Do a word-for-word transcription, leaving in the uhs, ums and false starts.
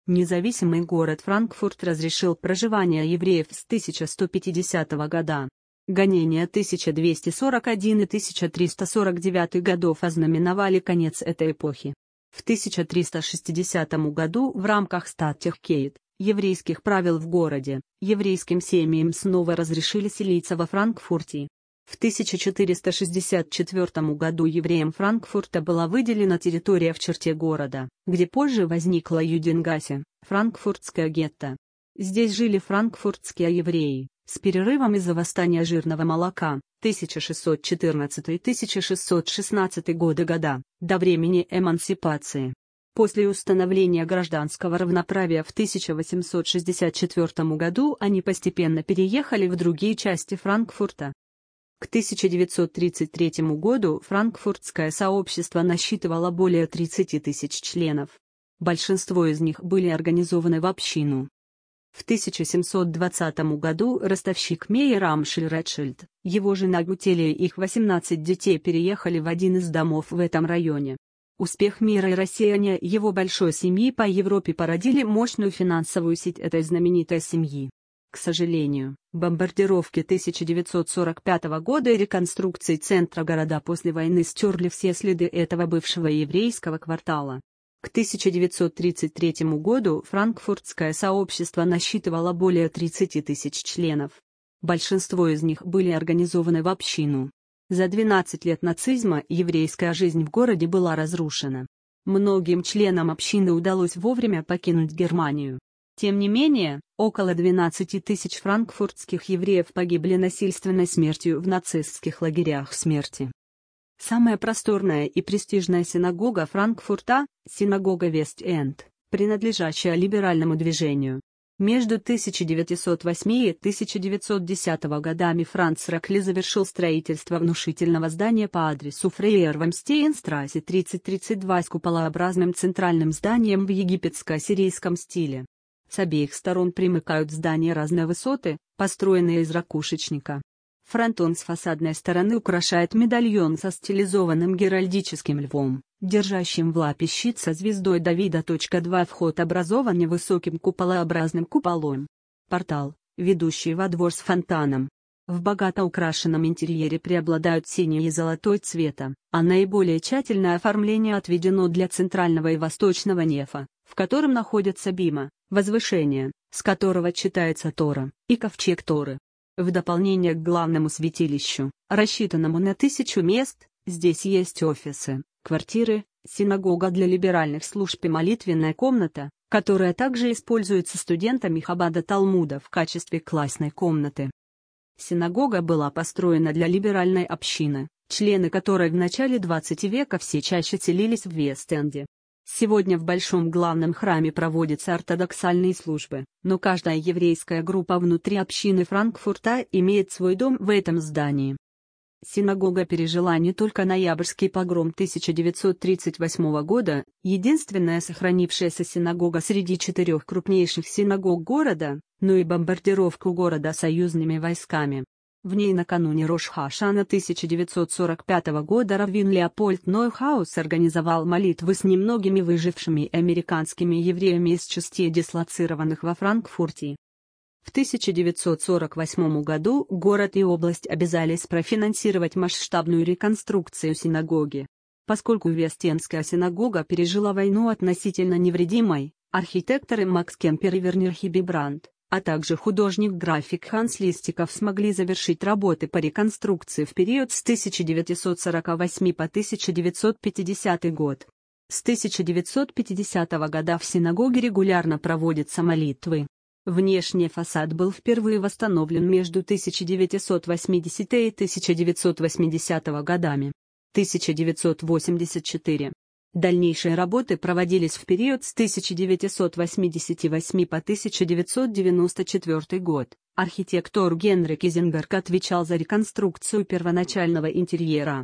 Независимый город Франкфурт разрешил проживание евреев с тысяча сто пятидесятого года. Гонения тысяча двести сорок один и тысяча триста сорок девятый годов ознаменовали конец этой эпохи. В тысяча триста шестидесятом году в рамках статтехкейт, еврейских правил в городе, еврейским семьям снова разрешили селиться во Франкфурте. В тысяча четыреста шестьдесят четвёртом году евреям Франкфурта была выделена территория в черте города, где позже возникла Юденгаsse, франкфуртское гетто. Здесь жили франкфуртские евреи, с перерывом из-за восстания жирного молока, тысяча шестьсот четырнадцатый — тысяча шестьсот шестнадцатый годы года, до времени эмансипации. После установления гражданского равноправия в тысяча восемьсот шестьдесят четвёртом году они постепенно переехали в другие части Франкфурта. К тысяча девятьсот тридцать третьему году франкфуртское сообщество насчитывало более тридцати тысяч членов. Большинство из них были организованы в общину. В тысяча семьсот двадцатом году ростовщик Мейер Амшель Ретшильд, его жена Гутелия и их восемнадцать детей переехали в один из домов в этом районе. Успех мира и рассеяние его большой семьи по Европе породили мощную финансовую сеть этой знаменитой семьи. К сожалению, бомбардировки тысяча девятьсот сорок пятого года и реконструкции центра города после войны стерли все следы этого бывшего еврейского квартала. К тысяча девятьсот тридцать третьему году франкфуртское сообщество насчитывало более тридцати тысяч членов. Большинство из них были организованы в общину. За двенадцать лет нацизма еврейская жизнь в городе была разрушена. Многим членам общины удалось вовремя покинуть Германию. Тем не менее, около двенадцати тысяч франкфуртских евреев погибли насильственной смертью в нацистских лагерях смерти. Самая просторная и престижная синагога Франкфурта, синагога Вест-Энд, принадлежащая либеральному движению. Между тысяча девятьсот восьмым и тысяча девятьсот десятым годами Франц Рокли завершил строительство внушительного здания по адресу Фрейервамстейнстрассе тридцать тридцать два с куполообразным центральным зданием в египетско-ассирийском стиле. С обеих сторон примыкают здания разной высоты, построенные из ракушечника. Фронтон с фасадной стороны украшает медальон со стилизованным геральдическим львом, держащим в лапе щит со звездой Давида. два Вход образован невысоким куполообразным куполом. Портал, ведущий во двор с фонтаном. В богато украшенном интерьере преобладают синий и золотой цвета, а наиболее тщательное оформление отведено для центрального и восточного нефа, в котором находятся бима, возвышение, с которого читается Тора, и ковчег Торы. В дополнение к главному святилищу, рассчитанному на тысячу мест, здесь есть офисы, квартиры, синагога для либеральных служб и молитвенная комната, которая также используется студентами Хабада Талмуда в качестве классной комнаты. Синагога была построена для либеральной общины, члены которой в начале двадцатого века все чаще селились в Вест-Энде. Сегодня в Большом главном храме проводятся ортодоксальные службы, но каждая еврейская группа внутри общины Франкфурта имеет свой дом в этом здании. Синагога пережила не только ноябрьский погром тысяча девятьсот тридцать восьмого года, единственная сохранившаяся синагога среди четырех крупнейших синагог города, но и бомбардировку города союзными войсками. В ней накануне Рош-ха-Шана тысяча девятьсот сорок пятого года раввин Леопольд Нойхаус организовал молитвы с немногими выжившими американскими евреями из частей, дислоцированных во Франкфурте. В тысяча девятьсот сорок восьмом году город и область обязались профинансировать масштабную реконструкцию синагоги. Поскольку Вест-Эндская синагога пережила войну относительно невредимой, архитекторы Макс Кемпер и Вернер Хибибранд, а также художник-график Ханс Листиков смогли завершить работы по реконструкции в период с тысяча девятьсот сорок восьмого по тысяча девятьсот пятидесятый год. С тысяча девятьсот пятидесятого года в синагоге регулярно проводятся молитвы. Внешний фасад был впервые восстановлен между тысяча девятьсот восьмидесятым и тысяча девятьсот восьмидесятым годами. тысяча девятьсот восемьдесят четвёртый. Дальнейшие работы проводились в период с тысяча девятьсот восемьдесят восьмого по тысяча девятьсот девяносто четвёртый год. Архитектор Генри Кизенберг отвечал за реконструкцию первоначального интерьера.